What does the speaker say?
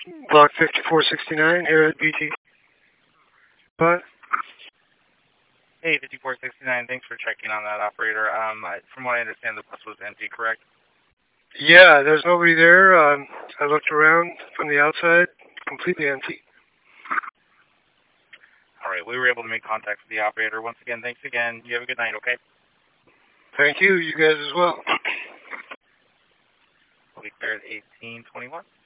Block 5469 here at BT. What? Hey, 5469, thanks for checking on that, operator. From what I understand, the bus was empty, correct? Yeah, there's nobody there. I looked around from the outside, completely empty. All right, we were able to make contact with the operator. Once again, thanks again. You have a good night, okay? Thank you. You guys as well. We'll be there at 1821.